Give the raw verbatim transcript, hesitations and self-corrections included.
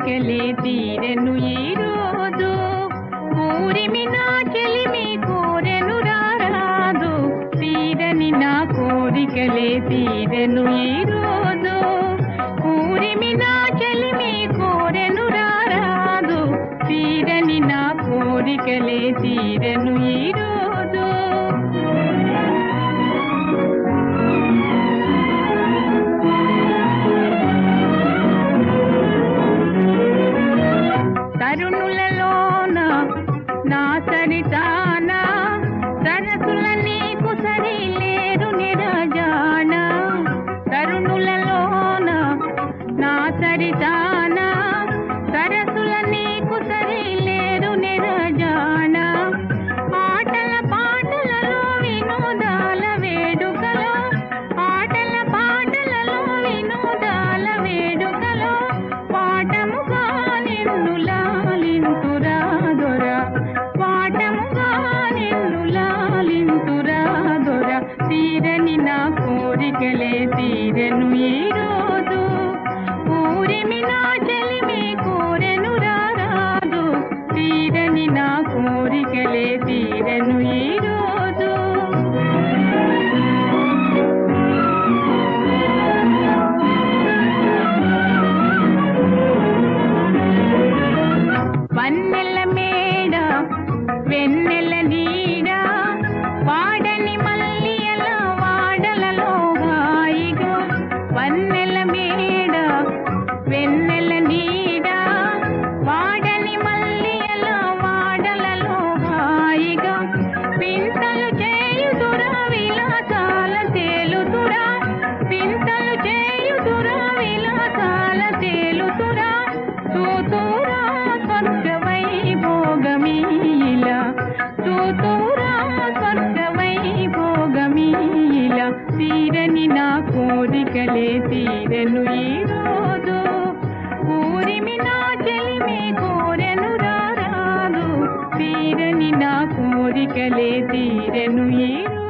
కోరికలే తీరెను ఈ రోజు ఊరిమి నా చెలిమి కోరెను రారాదు తీరని నా కోరికలే తీరెను ఈ రోజు ఊరిమి నా చెలిమి కోరెను రారాదు తీరని నా కోరికలే తీరెను ఈ రోజు తరుణులలోన నా సరితాన సరసుల నీకు సరి లేరు నిరజాన తరుణులలోన నా సరితాన సరసుల నీకు సరి లేరు నిరజాన ఆటల పాటలలో వినోదాల వేడుకలో ఆటల పాటలలో వినోదాల వేడుకలో పాఠముగా నిన్ను లాలింతురా దొర పాఠముగా నిన్ను లాలింతురా దొర తీరని నా కోరికలే తీరెను ఈ రోజు ఊరిమి నా చెలిమి కోరెను రారాదు తీరని నా కోరికలే తీరెను ఈ రోజు వన్నెల మేడ వెన్నెల నీడ వాడని మల్లియల వాడలలో హాయిగా వన్నెల మేడ వెన్నెల నీడ వాడని మల్లియల వాడలలో హాయిగా పింతలు చేయుదురా విలాసాల తేలుతురా పింతలు చేయుదురా విలాసాల తేలుతురా తూతురా స్వర్గ వైభోగమీల తూతురా స్వర్గ వైభోగమీల తీరని నా కోరికలే తీరెను ఈ రోజు ఊరిమి నా చెలిమి కోరెను రారాదు తీరని నా కోరికలే తీరెను ఈ